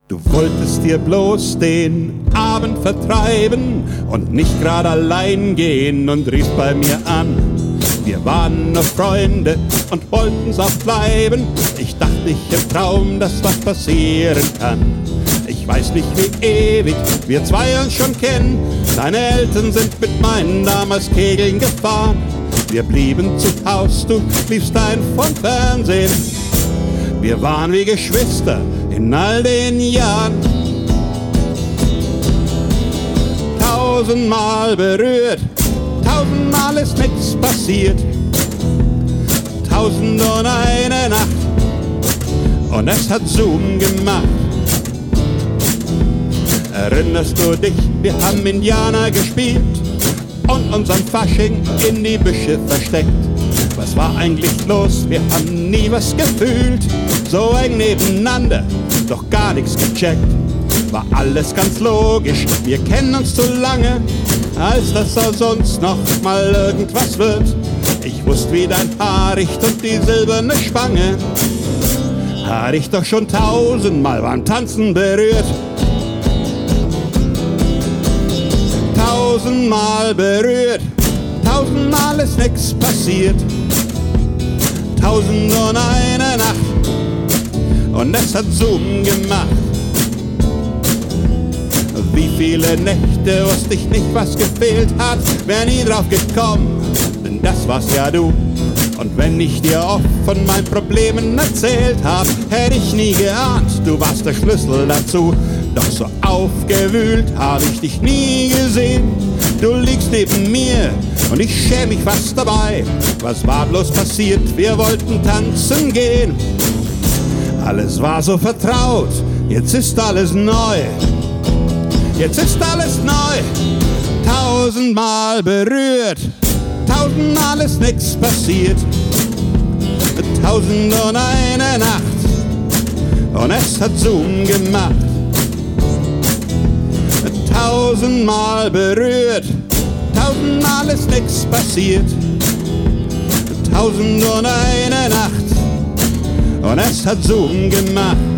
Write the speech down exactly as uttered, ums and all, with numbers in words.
Du wolltest dir bloß den Abend vertreiben und nicht gerade allein gehen und riefst bei mir an. Wir waren nur Freunde und wollten's auch bleiben. Ich dachte nicht im Traum, dass was passieren kann. Ich weiß nicht, wie ewig wir zwei uns schon kennen. Deine Eltern sind mit meinen damals Kegeln gefahren. Wir blieben zu Haus, du liefst ein vom Fernsehen. Wir waren wie Geschwister in all den Jahren. Tausendmal berührt, tausendmal ist nichts passiert. Tausend und eine Nacht und es hat Zoom gemacht. Erinnerst du dich, wir haben Indianer gespielt und unseren Fasching in die Büsche versteckt. Was war eigentlich los? Wir haben nie was gefühlt. So eng nebeneinander, doch gar nichts gecheckt. War alles ganz logisch, wir kennen uns zu lange, als dass aus uns noch mal irgendwas wird. Ich wusste, wie dein Haar riecht und die silberne Spange. Hat dich doch schon tausendmal beim Tanzen berührt. Tausendmal berührt, tausendmal ist nix passiert. Tausend und eine Nacht und es hat Zoom gemacht. Wie viele Nächte wusste ich nicht, was gefehlt hat, wär nie drauf gekommen, denn das warst ja du. Und wenn ich dir oft von meinen Problemen erzählt hab, hätte ich nie geahnt, du warst der Schlüssel dazu. Doch so aufgewühlt hab ich dich nie gesehen. Du liegst neben mir und ich schäm mich fast dabei. Was war bloß passiert? Wir wollten tanzen gehen. Alles war so vertraut, jetzt ist alles neu. Jetzt ist alles neu. Tausendmal berührt, tausendmal ist nix passiert. Tausend und eine Nacht und es hat Zoom gemacht. Tausendmal berührt, tausendmal ist nix passiert. Tausend und eine Nacht und es hat Zoom gemacht.